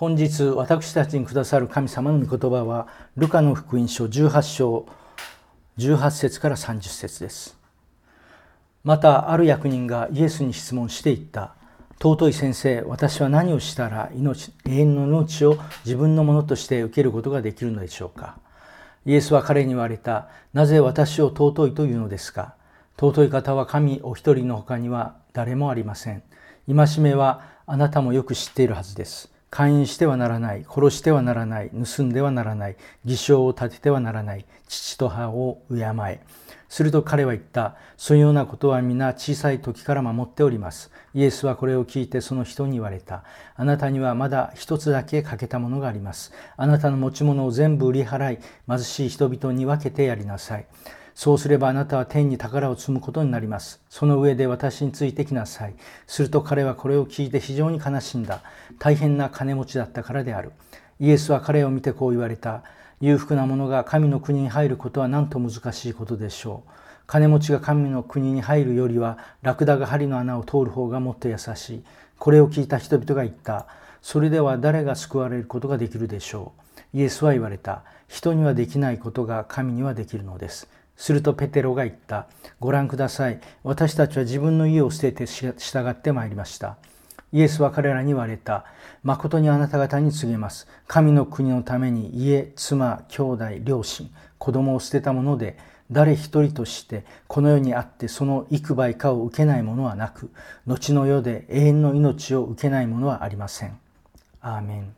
本日私たちにくださる神様の御言葉はルカの福音書18章18節から30節です。またある役人がイエスに質問していった。尊い先生、私は何をしたら永遠の命を自分のものとして受けることができるのでしょうか。イエスは彼に言われた。なぜ私を尊いというのですか。尊い方は神お一人の他には誰もありません。戒めはあなたもよく知っているはずです。姦淫してはならない、殺してはならない、盗んではならない、偽証を立ててはならない、父と母を敬え。すると彼は言った。そのようなことは皆小さい時から守っております。イエスはこれを聞いてその人に言われた。あなたにはまだ一つだけ欠けたものがあります。あなたの持ち物を全部売り払い、貧しい人々に分けてやりなさい。そうすればあなたは天に宝を積むことになります。その上で私についてきなさい。すると彼はこれを聞いて非常に悲しんだ。大変な金持ちだったからである。イエスは彼を見てこう言われた。裕福な者が神の国に入ることはなんと難しいことでしょう。金持ちが神の国に入るよりはラクダが針の穴を通る方がもっと優しい。これを聞いた人々が言った。それでは誰が救われることができるでしょう。イエスは言われた。人にはできないことが神にはできるのです。するとペテロが言った。ご覧ください。私たちは自分の家を捨てて従ってまいりました。イエスは彼らに言われた。誠にあなた方に告げます。神の国のために家、妻、兄弟、両親、子供を捨てたもので、誰一人としてこの世にあってその幾倍かを受けないものはなく、後の世で永遠の命を受けないものはありません。アーメン。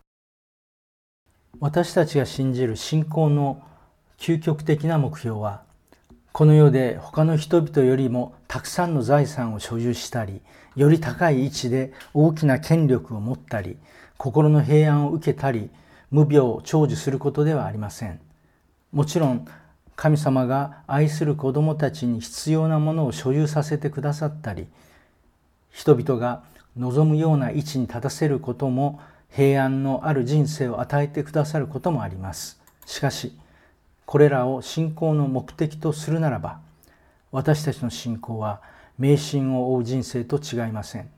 私たちが信じる信仰の究極的な目標は、この世で他の人々よりもたくさんの財産を所有したり、より高い位置で大きな権力を持ったり、心の平安を受けたり、無病長寿することではありません。もちろん、神様が愛する子供たちに必要なものを所有させてくださったり、人々が望むような位置に立たせることも、平安のある人生を与えてくださることもあります。しかし、これらを信仰の目的とするならば、私たちの信仰は迷信を追う人生と違いません。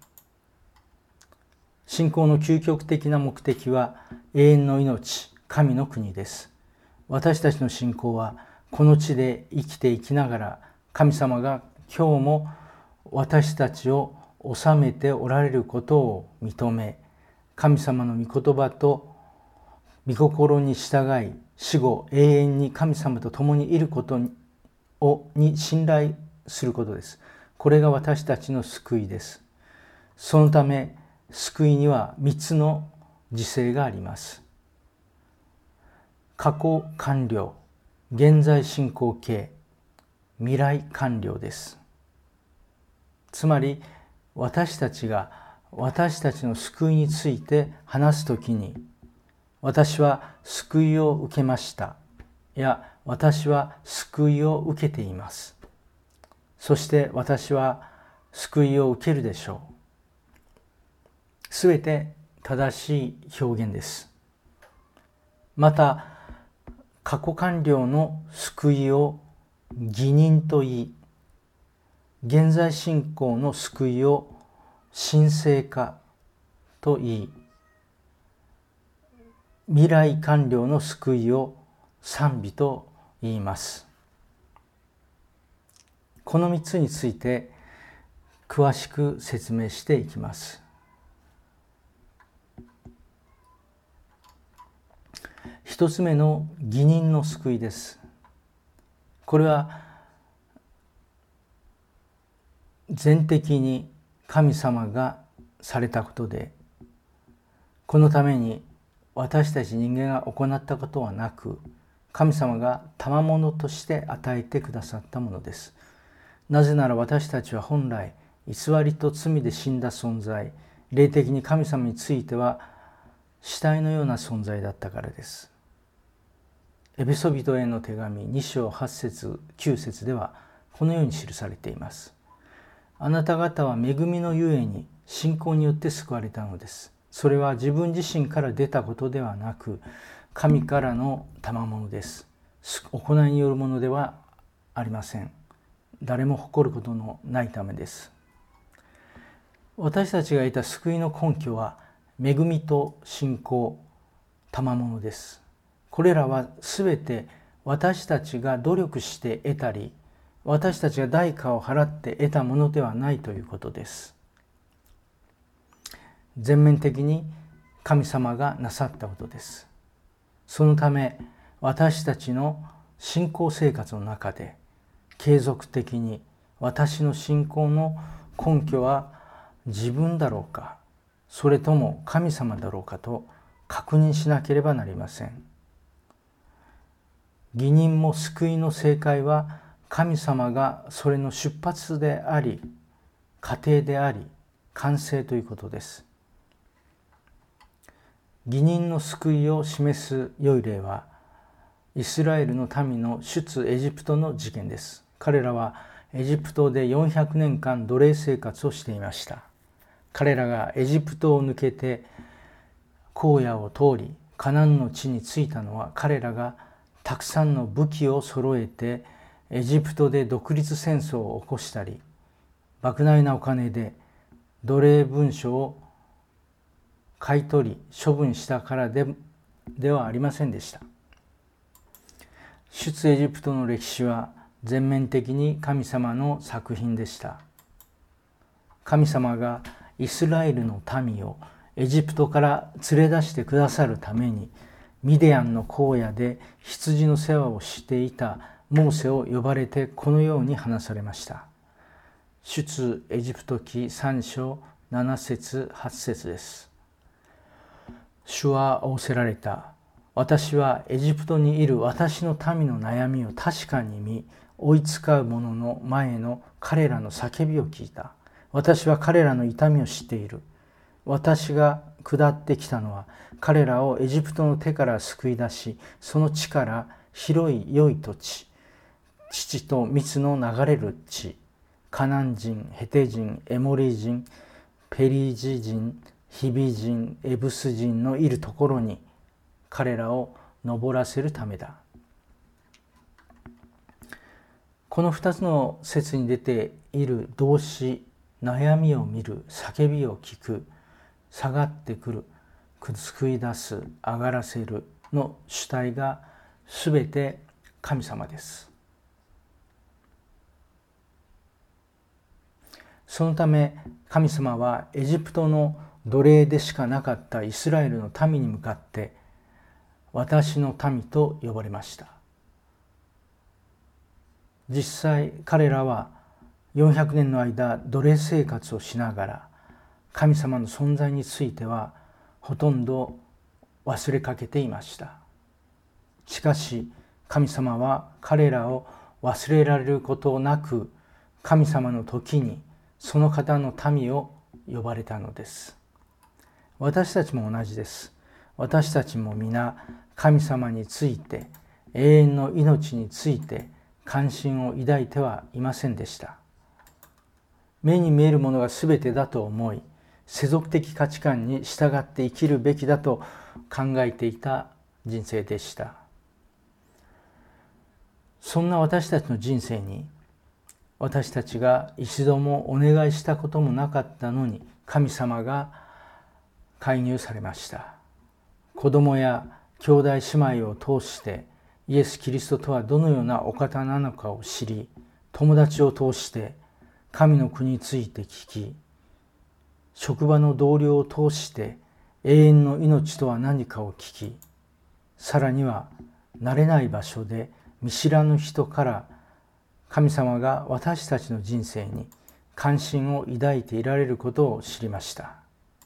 信仰の究極的な目的は永遠の命、神の国です。私たちの信仰はこの地で生きていきながら、神様が今日も私たちを治めておられることを認め、神様の御言葉と御心に従い、死後永遠に神様と共にいることに信頼することです。これが私たちの救いです。そのため救いには3つの時世があります。過去完了、現在進行形、未来完了です。つまり私たちが私たちの救いについて話すときに、私は救いを受けましたや私は救いを受けています、そして私は救いを受けるでしょう。すべて正しい表現です。また過去完了の救いを義人と言い、現在進行の救いを神聖化と言い、未来完了の救いを賛美と言います。この3つについて詳しく説明していきます。1つ目の義人の救いです。これは全的に神様がされたことで、このために私たち人間が行ったことはなく、神様が賜物として与えてくださったものです。なぜなら私たちは本来偽りと罪で死んだ存在、霊的に神様については死体のような存在だったからです。エペソビトへの手紙2章8節9節ではこのように記されています。あなた方は恵みのゆえに信仰によって救われたのです。それは自分自身から出たことではなく、神からの賜物です。行いによるものではありません。誰も誇ることのないためです。私たちが得た救いの根拠は恵みと信仰、賜物です。これらはすべて私たちが努力して得たり、私たちが代価を払って得たものではないということです。全面的に神様がなさったことです。そのため私たちの信仰生活の中で継続的に私の信仰の根拠は自分だろうか、それとも神様だろうかと確認しなければなりません。義人も救いの正解は神様がそれの出発であり、過程であり、完成ということです。義人の救いを示す良い例は、イスラエルの民の出エジプトの事件です。彼らはエジプトで400年間奴隷生活をしていました。彼らがエジプトを抜けて荒野を通りカナンの地に着いたのは、彼らがたくさんの武器を揃えてエジプトで独立戦争を起こしたり、莫大なお金で奴隷文書を買い取り処分したからではありませんでした。出エジプトの歴史は全面的に神様の作品でした。神様がイスラエルの民をエジプトから連れ出してくださるために、ミディアンの荒野で羊の世話をしていたモーセを呼ばれてこのように話されました。出エジプト記3章7節8節です。主は仰せられた。私はエジプトにいる私の民の悩みを確かに見、追いつかう者の前の彼らの叫びを聞いた。私は彼らの痛みを知っている。私が下ってきたのは彼らをエジプトの手から救い出し、その地から広い良い土地、乳と蜜の流れる地、カナン人、ヘテ人、エモリ人、ペリジ人、ヒビ人、エブス人のいるところに彼らを登らせるためだ。この2つの説に出ている動詞、悩みを見る、叫びを聞く、下がってくる、救い出す、上がらせるの主体がすべて神様です。そのため神様はエジプトの奴隷でしかなかったイスラエルの民に向かって私の民と呼ばれました。実際彼らは400年の間奴隷生活をしながら神様の存在についてはほとんど忘れかけていました。しかし神様は彼らを忘れられることなく、神様の時にその方の民を呼ばれたのです。私たちも同じです。私たちも皆神様について、永遠の命について関心を抱いてはいませんでした。目に見えるものが全てだと思い、世俗的価値観に従って生きるべきだと考えていた人生でした。そんな私たちの人生に、私たちが一度もお願いしたこともなかったのに神様が介入されました。子供や兄弟姉妹を通してイエス・キリストとはどのようなお方なのかを知り、友達を通して神の国について聞き、職場の同僚を通して永遠の命とは何かを聞き、さらには慣れない場所で見知らぬ人から神様が私たちの人生に関心を抱いていられることを知りました。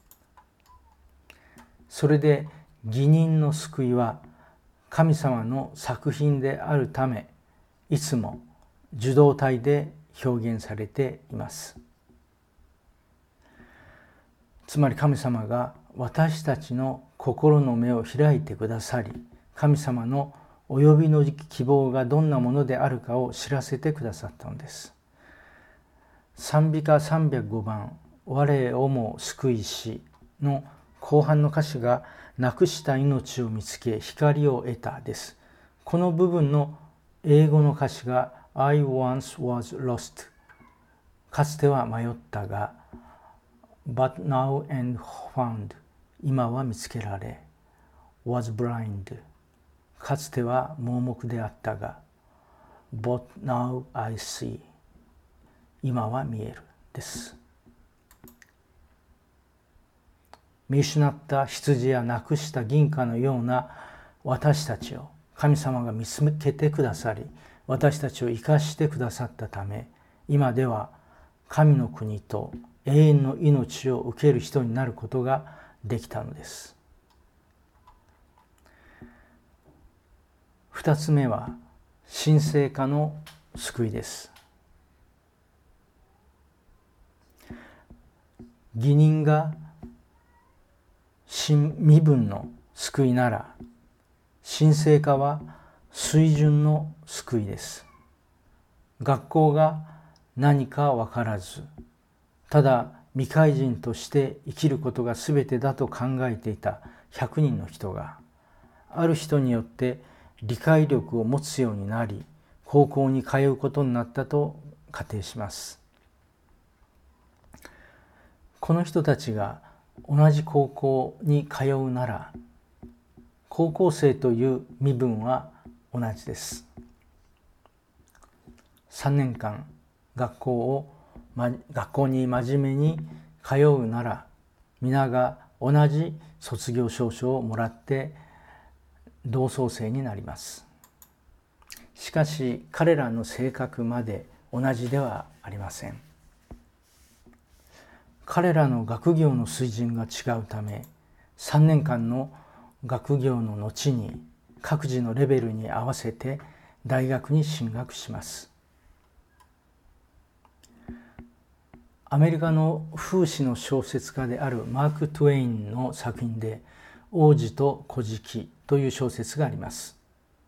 それで義人の救いは神様の作品であるため、いつも受動体で表現されています。つまり神様が私たちの心の目を開いてくださり、神様のお呼びの希望がどんなものであるかを知らせてくださったのです。賛美歌305番「我をも救いし」の後半の歌詞がなくした命を見つけ光を得たです。この部分の英語の歌詞が I once was lost、 かつては迷ったが But now am found、 今は見つけられ was blind かつては盲目であったが but now I see 今は見えるです。見失った羊やなくした銀貨のような私たちを神様が見つけてくださり、私たちを生かしてくださったため、今では神の国と永遠の命を受ける人になることができたのです。二つ目は神聖化の救いです。義人が身分の救いなら、神聖化は水準の救いです。学校が何か分からず、ただ未開人として生きることが全てだと考えていた100人の人が、ある人によって理解力を持つようになり、高校に通うことになったと仮定します。この人たちが同じ高校に通うなら、高校生という身分は同じです。3年間学校に真面目に通うなら、皆が同じ卒業証書をもらって同窓生になります。しかし彼らの性格まで同じではありません。彼らの学業の水準が違うため、3年間の学業の後に各自のレベルに合わせて大学に進学します。アメリカの風刺の小説家であるマーク・トゥエインの作品で「王子と乞食」という小説があります。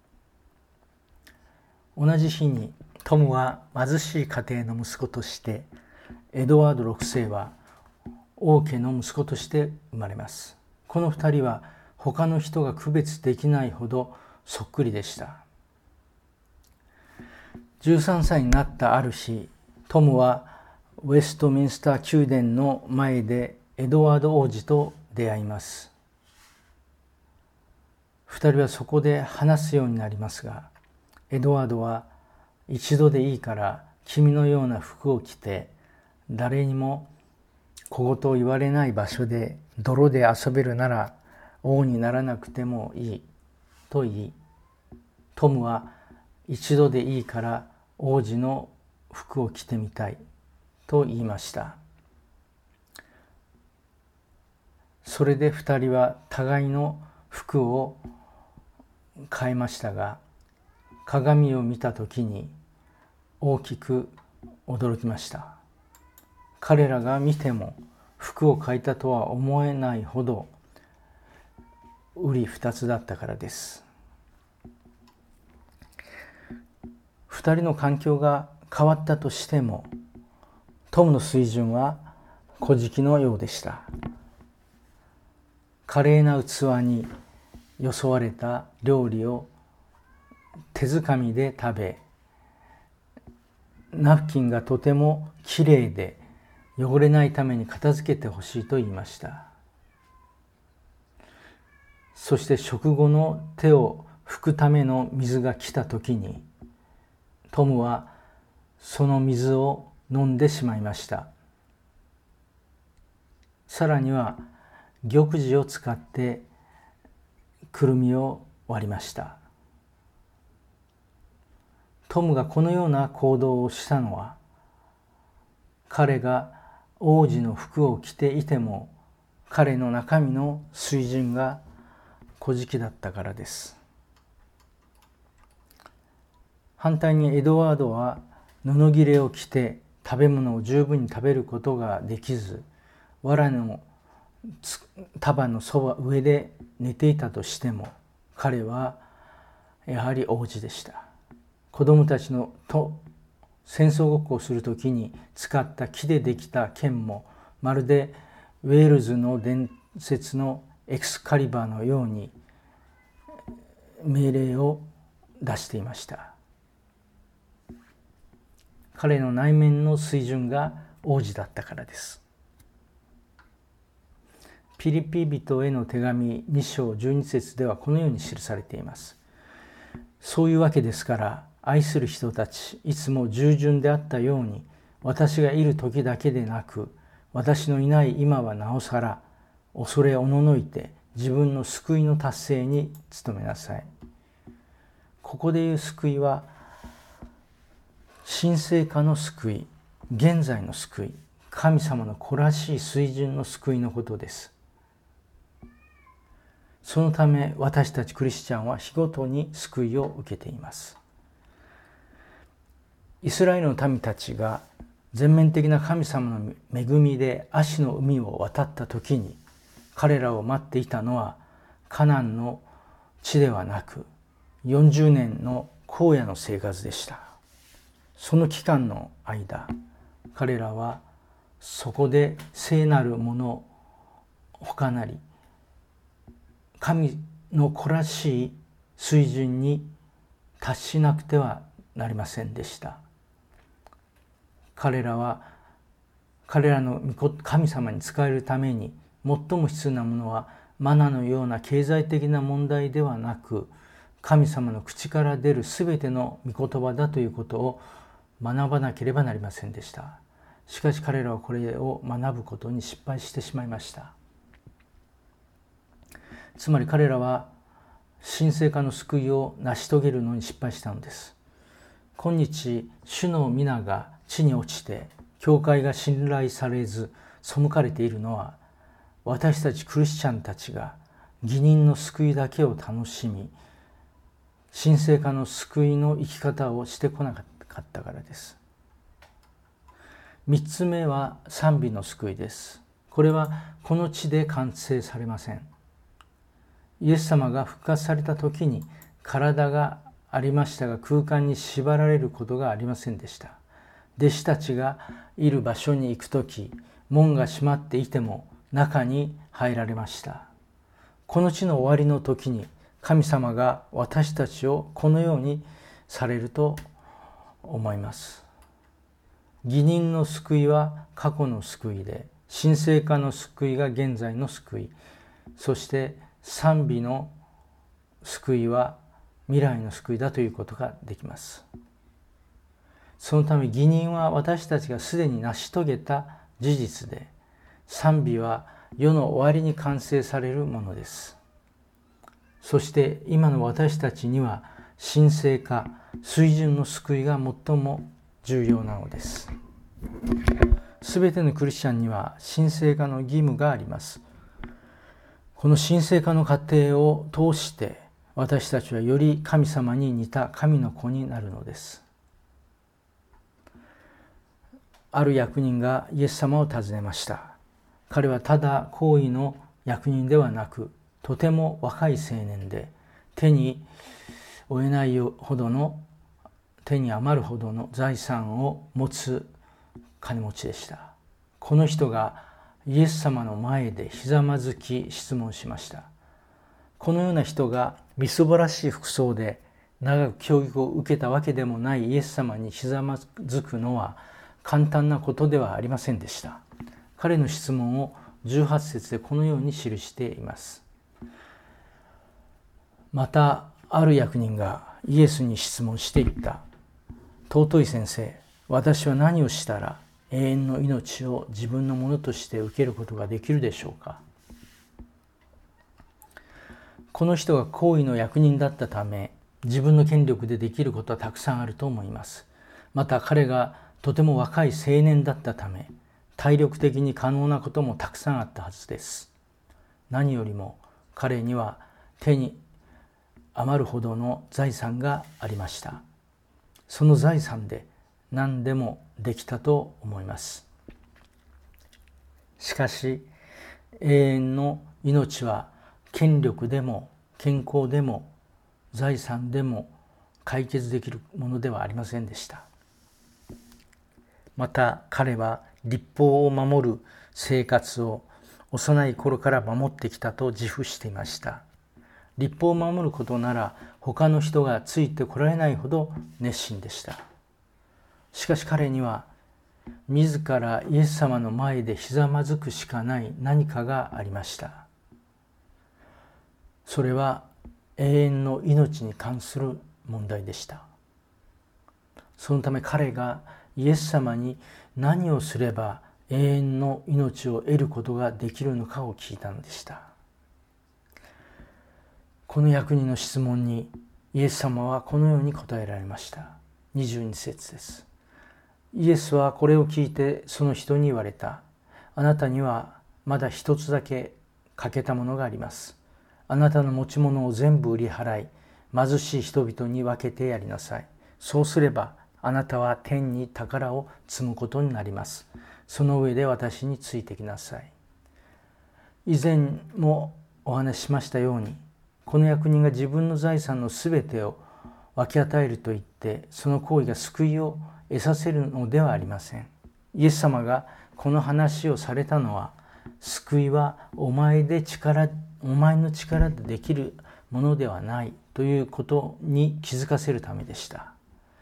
同じ日にトムは貧しい家庭の息子として、エドワード6世は王家の息子として生まれます。この2人は他の人が区別できないほどそっくりでした。13歳になったある日、トムはウェストミンスター宮殿の前でエドワード王子と出会います。2人はそこで話すようになりますが、エドワードは一度でいいから君のような服を着て誰にも小言を言われない場所で泥で遊べるなら王にならなくてもいいと言い、トムは一度でいいから王子の服を着てみたいと言いました。それで2人は互いの服を変えましたが、鏡を見た時に大きく驚きました。彼らが見ても服を変えたとは思えないほど瓜二つだったからです。2人の環境が変わったとしても、トムの水準は乞食のようでした。華麗な器によそわれた料理を手づかみで食べ、ナプキンがとてもきれいで汚れないために片付けてほしいと言いました。そして食後の手を拭くための水が来た時に、トムはその水を飲んでしまいました。さらには玉璽を使ってくるみを割りました。トムがこのような行動をしたのは、彼が王子の服を着ていても彼の中身の水準が乞食だったからです。反対にエドワードは布切れを着て食べ物を十分に食べることができず、藁の束の上で寝ていたとしても、彼はやはり王子でした。子供たちと戦争ごっこをするときに使った木でできた剣も、まるでウェールズの伝説のエクスカリバーのように命令を出していました。彼の内面の水準が王子だったからです。 ピリピ人への手紙2章12節ではこのように記されています。そういうわけですから、愛する人たち、いつも従順であったように、私がいる時だけでなく、私のいない今はなおさら、恐れおののいて自分の救いの達成に努めなさい。ここでいう救いは、神聖化の救い、現在の救い、神様の子らしい水準の救いのことです。そのため私たちクリスチャンは日ごとに救いを受けています。イスラエルの民たちが全面的な神様の恵みでアシの海を渡った時に、彼らを待っていたのはカナンの地ではなく40年の荒野の生活でした。その期間の間、彼らはそこで聖なるもの他なり神の子らしい水準に達しなくてはなりませんでした。彼らの神様に仕えるために最も必要なものはマナのような経済的な問題ではなく、神様の口から出るすべての御言葉だということを学ばなければなりませんでした。しかし彼らはこれを学ぶことに失敗してしまいました。つまり彼らは神聖化の救いを成し遂げるのに失敗したのです。今日、主の皆が地に落ちて教会が信頼されず背かれているのは、私たちクリスチャンたちが義人の救いだけを楽しみ、神聖化の救いの生き方をしてこなかったからです。3つ目は賛美の救いです。これはこの地で完成されません。イエス様が復活された時に体がありましたが、空間に縛られることがありませんでした。弟子たちがいる場所に行く時、門が閉まっていても中に入られました。この地の終わりの時に神様が私たちをこのようにされると思います。義人の救いは過去の救いで、神聖化の救いが現在の救い、そして賛美の救いは未来の救いだということができます。そのため義人は私たちがすでに成し遂げた事実で、賛美は世の終わりに完成されるものです。そして今の私たちには神聖化、水準の救いが最も重要なのです。すべてのクリスチャンには神聖化の義務があります。この神聖化の過程を通して私たちはより神様に似た神の子になるのです。ある役人がイエス様を訪ねました。彼はただ高位の役人ではなく、とても若い青年で、手に負えないほどの、手に余るほどの財産を持つ金持ちでした。この人がイエス様の前でひざまずき質問しました。このような人がみすぼらしい服装で長く教育を受けたわけでもないイエス様にひざまずくのは簡単なことではありませんでした。彼の質問を18節でこのように記しています。またある役人がイエスに質問していった。尊い先生、私は何をしたら永遠の命を自分のものとして受けることができるでしょうか。この人が高位の役人だったため、自分の権力でできることはたくさんあると思います。また彼がとても若い青年だったため、体力的に可能なこともたくさんあったはずです。何よりも彼には手に余るほどの財産がありました。その財産で何でもできたと思います。しかし永遠の命は権力でも健康でも財産でも解決できるものではありませんでした。また彼は律法を守る生活を幼い頃から守ってきたと自負していました。律法を守ることなら他の人がついてこられないほど熱心でした。しかし彼には自らイエス様の前でひざまずくしかない何かがありました。それは永遠の命に関する問題でした。そのため彼がイエス様に何をすれば永遠の命を得ることができるのかを聞いたのでした。この役人の質問にイエス様はこのように答えられました。22節です。イエスはこれを聞いてその人に言われた。あなたにはまだ一つだけ欠けたものがあります。あなたの持ち物を全部売り払い、貧しい人々に分けてやりなさい。そうすればあなたは天に宝を積むことになります。その上で私についてきなさい。以前もお話ししましたように、この役人が自分の財産のすべてを分け与えると言って、その行為が救いを得させるのではありません。イエス様がこの話をされたのは、救いはお前の力でできるものではないということに気づかせるためでした。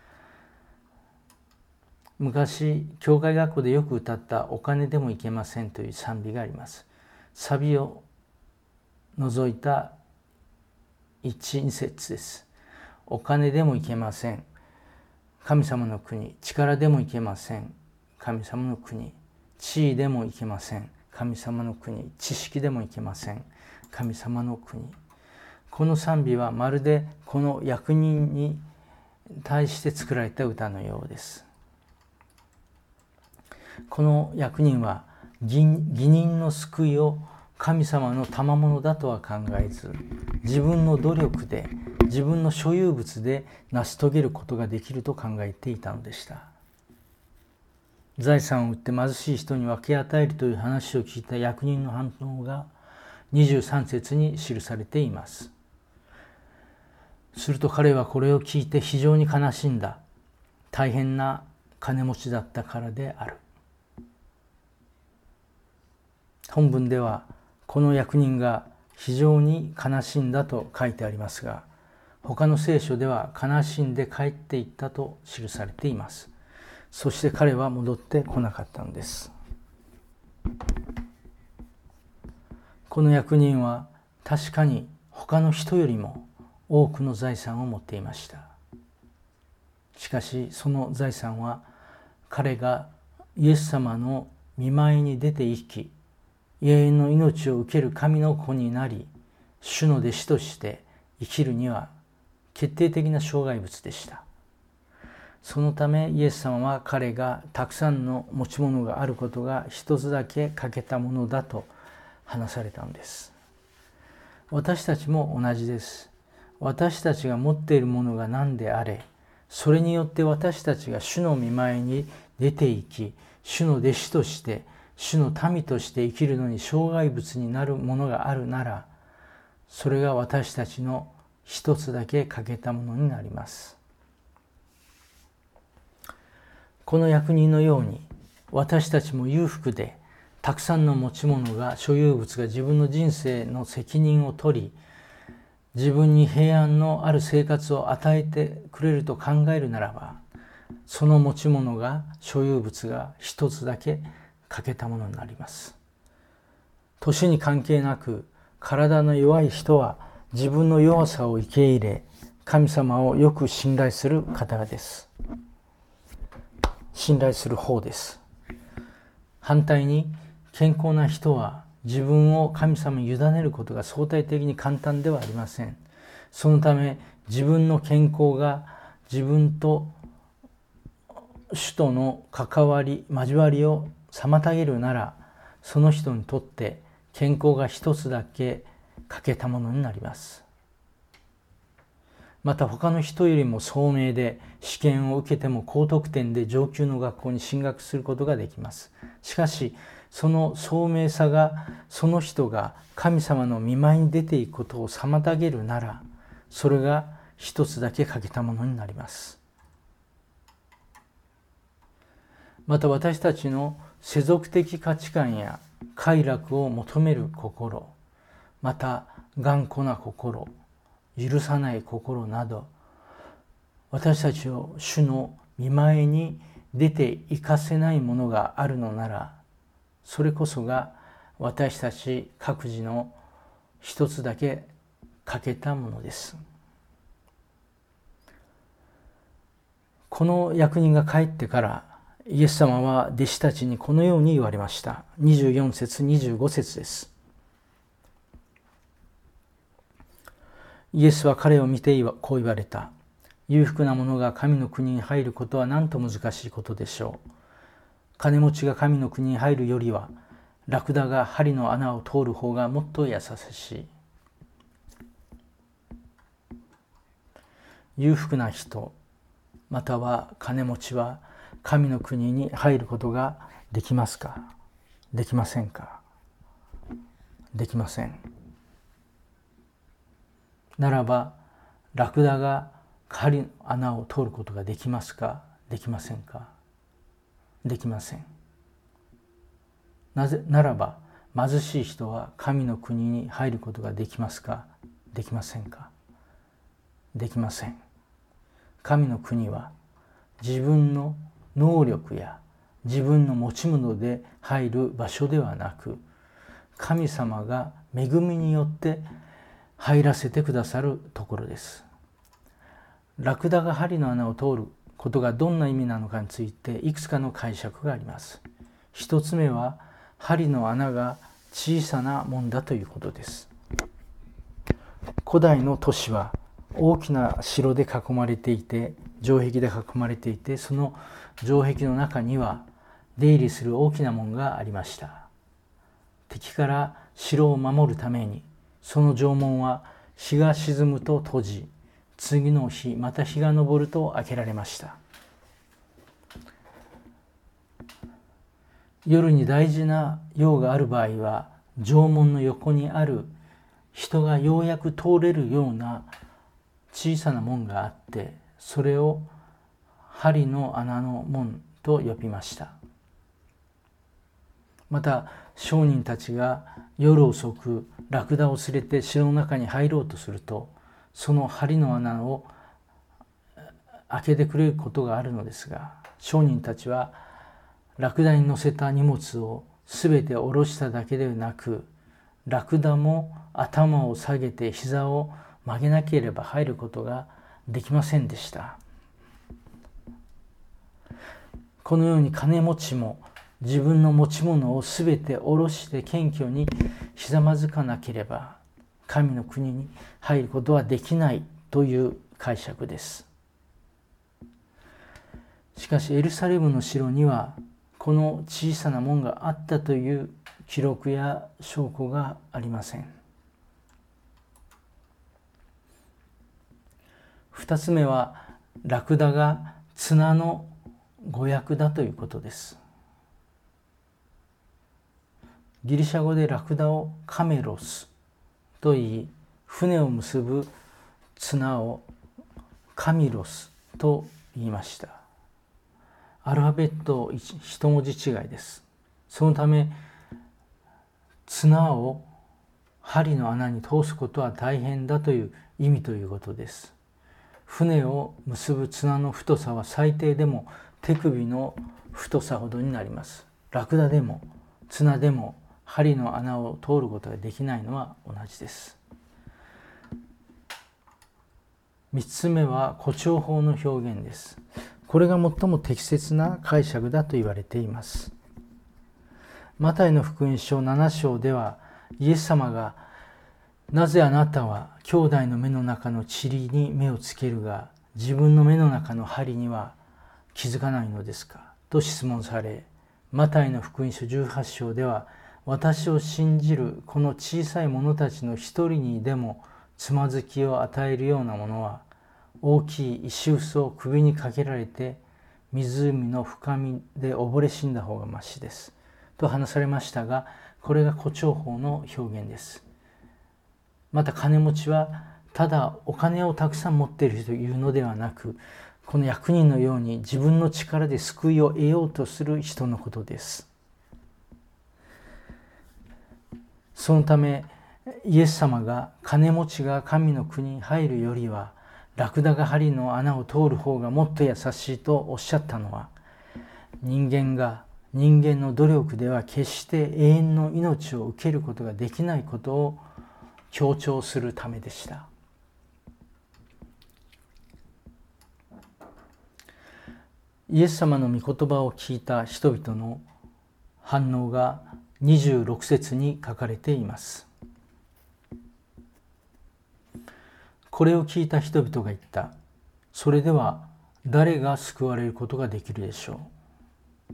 昔教会学校でよく歌ったお金でもいけませんという賛美があります。サビを除いた1、2節です。お金でもいけません。神様の国。力でもいけません。神様の国。地位でもいけません。神様の国。知識でもいけません。神様の国。この賛美はまるでこの役人に対して作られた歌のようです。この役人は義人の救いを神様の賜物だとは考えず、自分の努力で自分の所有物で成し遂げることができると考えていたのでした。財産を売って貧しい人に分け与えるという話を聞いた役人の反応が23節に記されています。すると彼はこれを聞いて非常に悲しんだ。大変な金持ちだったからである。本文ではこの役人が非常に悲しんだと書いてありますが、他の聖書では悲しんで帰っていったと記されています。そして彼は戻ってこなかったのです。この役人は確かに他の人よりも多くの財産を持っていました。しかしその財産は彼がイエス様の御前に出て行き、永遠の命を受ける神の子になり、主の弟子として生きるには決定的な障害物でした。そのためイエス様は彼がたくさんの持ち物があることが一つだけ欠けたものだと話されたのです。私たちも同じです。私たちが持っているものが何であれ、それによって私たちが主の御前に出て行き、主の弟子として主の民として生きるのに障害物になるものがあるなら、それが私たちの一つだけ欠けたものになります。この役人のように、私たちも裕福でたくさんの持ち物が、所有物が自分の人生の責任を取り、自分に平安のある生活を与えてくれると考えるならば、その持ち物が、所有物が一つだけ欠けたものになります。年に関係なく、体の弱い人は自分の弱さを受け入れ、神様をよく信頼する方です。信頼する方です。反対に健康な人は自分を神様に委ねることが相対的に簡単ではありません。そのため自分の健康が自分と主との関わり、交わりを妨げるなら、その人にとって健康が一つだけ欠けたものになります。また他の人よりも聡明で試験を受けても高得点で上級の学校に進学することができます。しかしその聡明さがその人が神様の御前に出ていくことを妨げるなら、それが一つだけ欠けたものになります。また私たちの世俗的価値観や快楽を求める心、また頑固な心、許さない心など、私たちを主の御前に出ていかせないものがあるのなら、それこそが私たち各自の一つだけ欠けたものです。この役人が帰ってからイエス様は弟子たちにこのように言われました。24節25節です。イエスは彼を見てこう言われた。裕福な者が神の国に入ることはなんと難しいことでしょう。金持ちが神の国に入るよりは、ラクダが針の穴を通る方がもっと優しい。裕福な人、または金持ちは神の国に入ることができますか？できませんか？できません。ならば、ラクダが針の穴を通ることができますか？できませんか？できません。ならば、貧しい人は神の国に入ることができますか？できませんか？できません。神の国は自分の能力や自分の持ち物で入る場所ではなく、神様が恵みによって入らせてくださるところです。ラクダが針の穴を通ることがどんな意味なのかについていくつかの解釈があります。一つ目は、針の穴が小さなもんだということです。古代の都市は大きな城で囲まれていて、城壁で囲まれていて、その城壁の中には出入りする大きな門がありました。敵から城を守るために、その城門は日が沈むと閉じ、次の日また日が昇ると開けられました。夜に大事な用がある場合は、城門の横にある人がようやく通れるような小さな門があって、それを針の穴の門と呼びました。また商人たちが夜遅くラクダを連れて城の中に入ろうとすると、その針の穴を開けてくれることがあるのですが、商人たちはラクダに乗せた荷物をすべて下ろしただけではなく、ラクダも頭を下げて膝を曲げなければ入ることができませんでした。このように金持ちも自分の持ち物をすべて下ろして謙虚にひざまずかなければ神の国に入ることはできないという解釈です。しかしエルサレムの城にはこの小さな門があったという記録や証拠がありません。二つ目は、ラクダが綱の語訳だということです。ギリシャ語でラクダをカメロスと言い、船を結ぶ綱をカミロスと言いました。アルファベット一文字違いです。そのため、綱を針の穴に通すことは大変だという意味ということです。船を結ぶ綱の太さは最低でも手首の太さほどになります。ラクダでも綱でも針の穴を通ることができないのは同じです。3つ目は誇張法の表現です。これが最も適切な解釈だと言われています。マタイの福音書7章では、イエス様がなぜあなたは兄弟の目の中の塵に目をつけるが自分の目の中の針には気づかないのですかと質問され、マタイの福音書18章では、私を信じるこの小さい者たちの一人にでもつまずきを与えるようなものは大きい石臼を首にかけられて湖の深みで溺れ死んだ方がましですと話されましたが、これが誇張法の表現です。また金持ちはただお金をたくさん持っているというのではなく、この役人のように自分の力で救いを得ようとする人のことです。そのためイエス様が金持ちが神の国に入るよりはラクダが針の穴を通る方がもっと優しいとおっしゃったのは、 人間が人間の努力では決して永遠の命を受けることができないことを強調するためでした。イエス様の御言葉を聞いた人々の反応が26節に書かれています。これを聞いた人々が言った。それでは誰が救われることができるでしょう。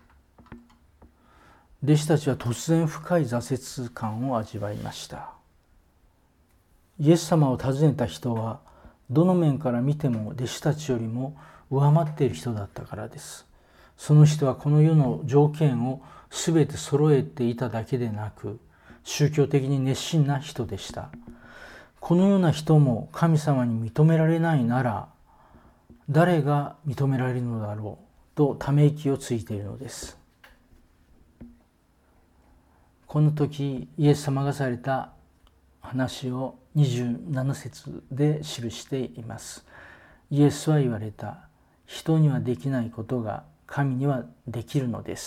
弟子たちは突然深い挫折感を味わいました。イエス様を訪ねた人はどの面から見ても弟子たちよりも上回っている人だったからです。その人はこの世の条件をすべて揃えていただけでなく、宗教的に熱心な人でした。このような人も神様に認められないなら、誰が認められるのだろうとため息をついているのです。この時イエス様がされた話を27節で記しています。イエスは言われた。人にはできないことが神にはできるのです。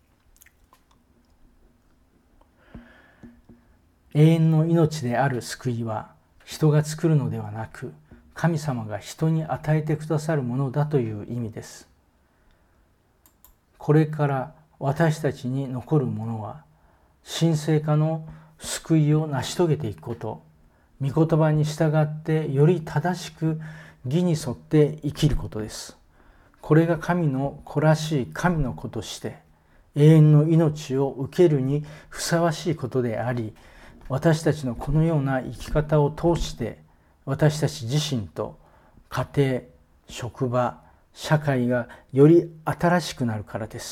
永遠の命である救いは人が作るのではなく、神様が人に与えてくださるものだという意味です。これから私たちに残るものは、神聖化の救いを成し遂げていくこと、御言葉に従ってより正しく義に沿って生きることです。これが神の子らしい神の子として永遠の命を受けるにふさわしいことであり、私たちのこのような生き方を通して私たち自身と家庭、職場、社会がより新しくなるからです。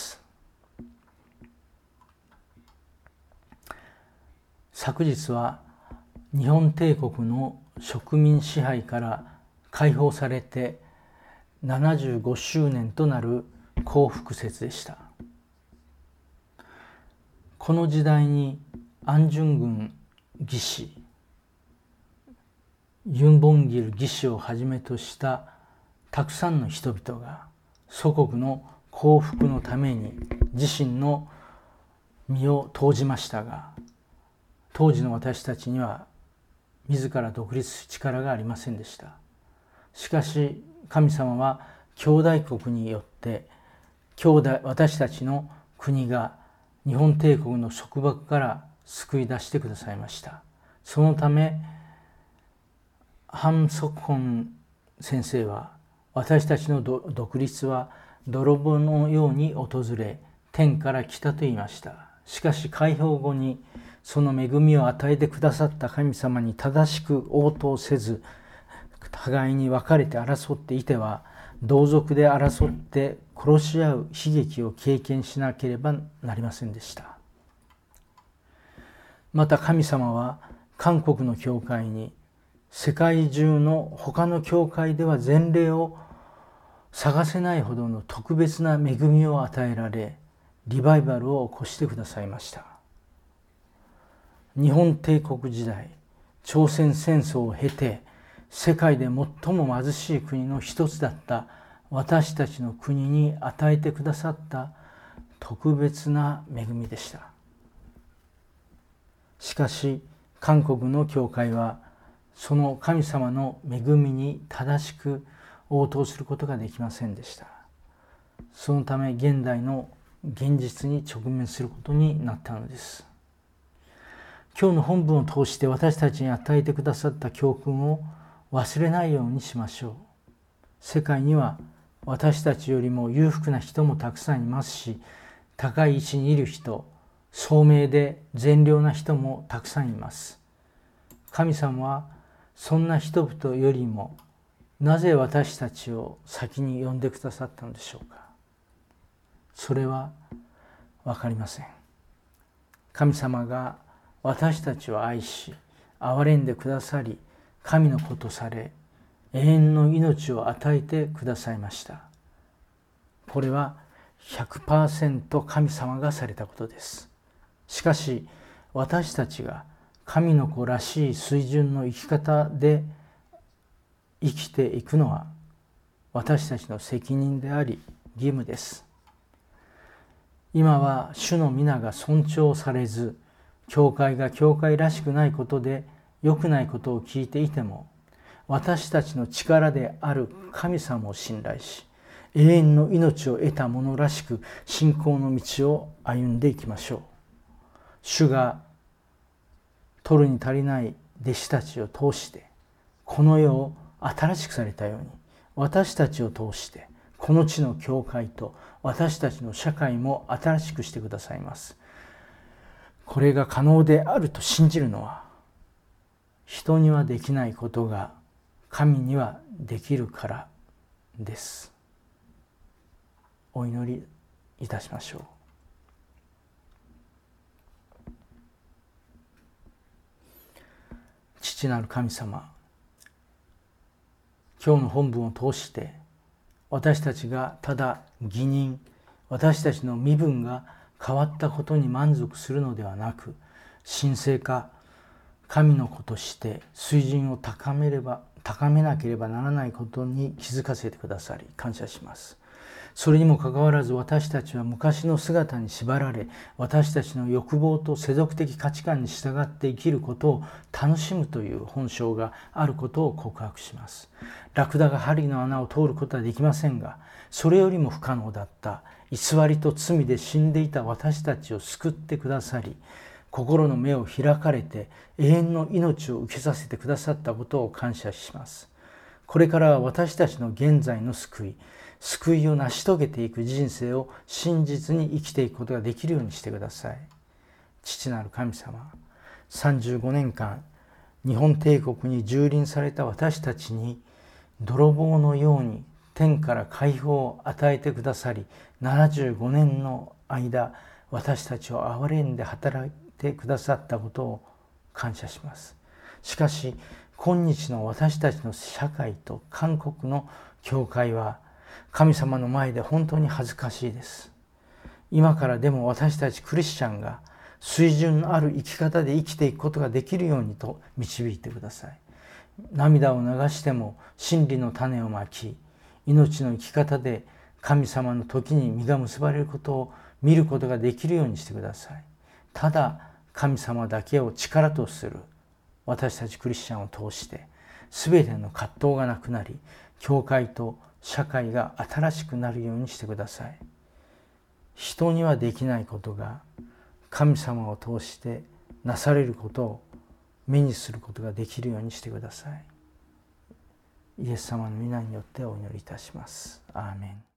昨日は日本帝国の植民支配から解放されて75周年となる光復節でした。この時代に安順軍義士、ユンボンギル義士をはじめとしたたくさんの人々が祖国の幸福のために自身の身を投じましたが、当時の私たちには自ら独立する力がありませんでした。しかし神様は兄弟国によって私たちの国が日本帝国の束縛から救い出してくださいました。そのためハン・ソクホン先生は、私たちの独立は泥棒のように訪れ天から来たと言いました。しかし解放後にその恵みを与えてくださった神様に正しく応答せず、互いに分かれて争っていては同族で争って殺し合う悲劇を経験しなければなりませんでした。また神様は韓国の教会に世界中の他の教会では前例を探せないほどの特別な恵みを与えられ、リバイバルを起こしてくださいました。日本帝国時代、朝鮮戦争を経て世界で最も貧しい国の一つだった私たちの国に与えてくださった特別な恵みでした。しかし韓国の教会はその神様の恵みに正しく応答することができませんでした。そのため現代の現実に直面することになったのです。今日の本文を通して私たちに与えてくださった教訓を忘れないようにしましょう。世界には私たちよりも裕福な人もたくさんいますし、高い位置にいる人、聡明で善良な人もたくさんいます。神様はそんな人々よりもなぜ私たちを先に呼んでくださったのでしょうか。それは分かりません。神様が私たちを愛し憐れんでくださり、神の子とされ永遠の命を与えてくださいました。これは 100% 神様がされたことです。しかし私たちが神の子らしい水準の生き方で生きていくのは私たちの責任であり義務です。 今は主の皆が尊重されず、教会が教会らしくないことで良くないことを聞いていても、私たちの力である神様を信頼し、永遠の命を得た者らしく信仰の道を歩んでいきましょう。主が取るに足りない弟子たちを通して、この世を新しくされたように、私たちを通してこの地の教会と私たちの社会も新しくしてくださいます。これが可能であると信じるのは、人にはできないことが神にはできるからです。お祈りいたしましょう。父なる神様、今日の本文を通して私たちがただ義人、私たちの身分が変わったことに満足するのではなく、神聖化、神の子として水準を高めなければならないことに気づかせてくださり感謝します。それにもかかわらず私たちは昔の姿に縛られ、私たちの欲望と世俗的価値観に従って生きることを楽しむという本性があることを告白します。ラクダが針の穴を通ることはできませんが、それよりも不可能だった偽りと罪で死んでいた私たちを救ってくださり、心の目を開かれて永遠の命を受けさせてくださったことを感謝します。これからは私たちの現在の救いを成し遂げていく人生を真実に生きていくことができるようにしてください。父なる神様、35年間日本帝国に蹂躙された私たちに泥棒のように天から解放を与えてくださり、75年の間私たちを憐れんで働いてくださったことを感謝します。しかし今日の私たちの社会と韓国の教会は神様の前で本当に恥ずかしいです。今からでも私たちクリスチャンが水準のある生き方で生きていくことができるようにと導いてください。涙を流しても真理の種をまき、命の生き方で神様の時に実が結ばれることを見ることができるようにしてください。ただ神様だけを力とする私たちクリスチャンを通して全ての葛藤がなくなり、教会と社会が新しくなるようにしてください。人にはできないことが神様を通してなされることを目にすることができるようにしてください。イエス様の皆によってお祈りいたします。アーメン。